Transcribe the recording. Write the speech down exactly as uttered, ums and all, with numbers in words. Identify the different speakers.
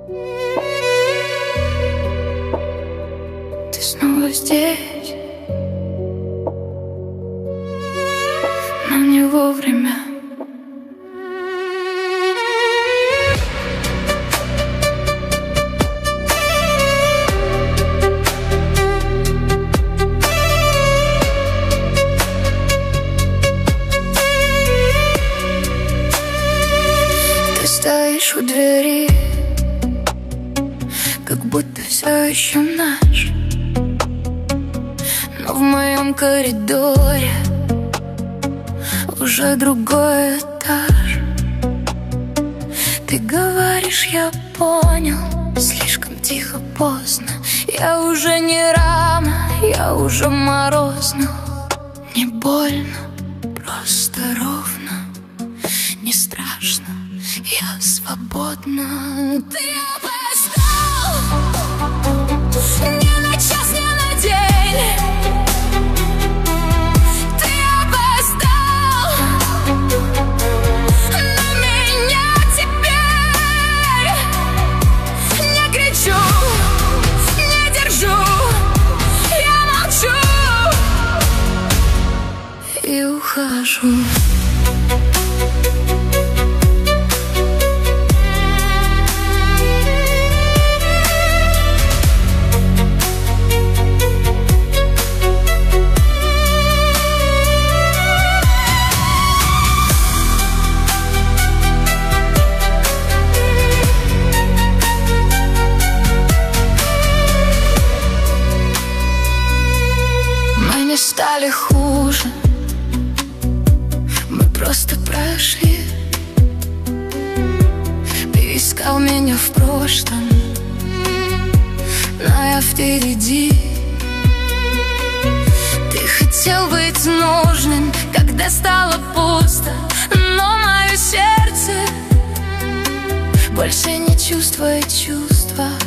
Speaker 1: Ты снова здесь, но не вовремя. Стоишь у двери, как будто все еще наш, но в моем коридоре уже другой этаж. Ты говоришь, я понял, слишком тихо, поздно. Я уже не рано, я уже морозно. Не больно, просто ровно, не страшно. Я свободна. Ты опоздал, ни на час, ни на день. Ты опоздал, на меня теперь. Не кричу, не держу, я молчу и ухожу. Стали хуже, мы просто прошли. Ты искал меня в прошлом, но я впереди. Ты хотел быть нужным, когда стало пусто, но мое сердце больше не чувствует чувства.